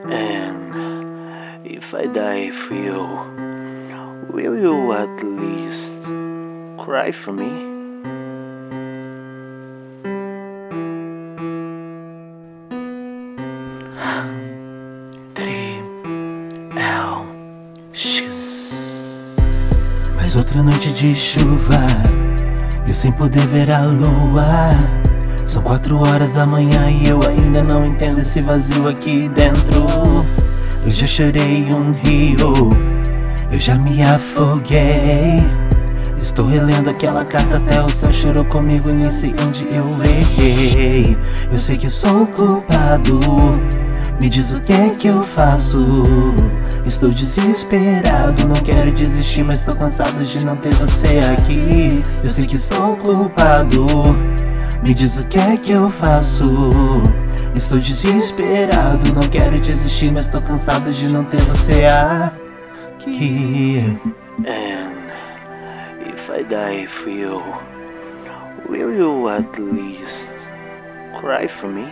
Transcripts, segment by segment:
And if I die for you, will you at least cry for me? Mais outra noite de chuva, eu sem poder ver a lua. São 4 horas da manhã e eu ainda não entendo esse vazio aqui dentro. Eu já chorei um rio, eu já me afoguei. Estou relendo aquela carta, até o céu chorou comigo nesse onde eu errei. Eu sei que sou culpado, me diz o que é que eu faço. Estou desesperado, não quero desistir, mas tô cansado de não ter você aqui. Eu sei que sou culpado, me diz o que é que eu faço. Estou desesperado, não quero desistir, mas tô cansado de não ter você aqui. And if I die for you, will you at least cry for me?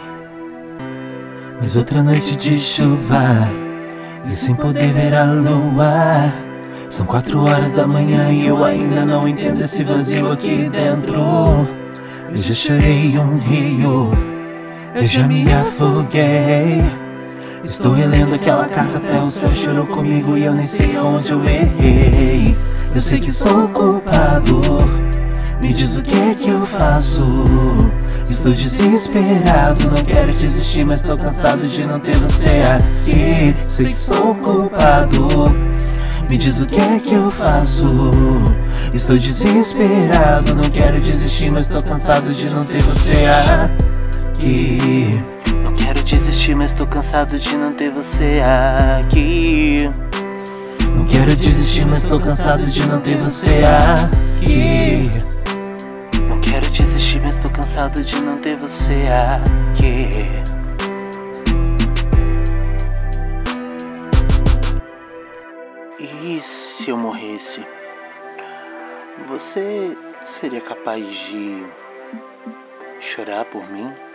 Mais outra noite de chuva, e sem poder ver a lua. São 4 horas da manhã e eu ainda não entendo esse vazio aqui dentro. Eu já chorei um rio, eu já me afoguei. Estou relendo aquela carta, até o céu chorou comigo e eu nem sei aonde eu errei. Eu sei que sou culpado, me diz o que é que eu faço. Estou desesperado, não quero desistir, mas tô cansado de não ter você aqui. Sei que sou culpado, me diz o que é que eu faço. Estou desesperado, não quero desistir, mas tô cansado de não ter você aqui. Não quero desistir, mas tô cansado de não ter você aqui. Não quero desistir, mas tô cansado de não ter você aqui. Não quero desistir, mas tô cansado de não ter você aqui. E se eu morresse, você seria capaz de chorar por mim?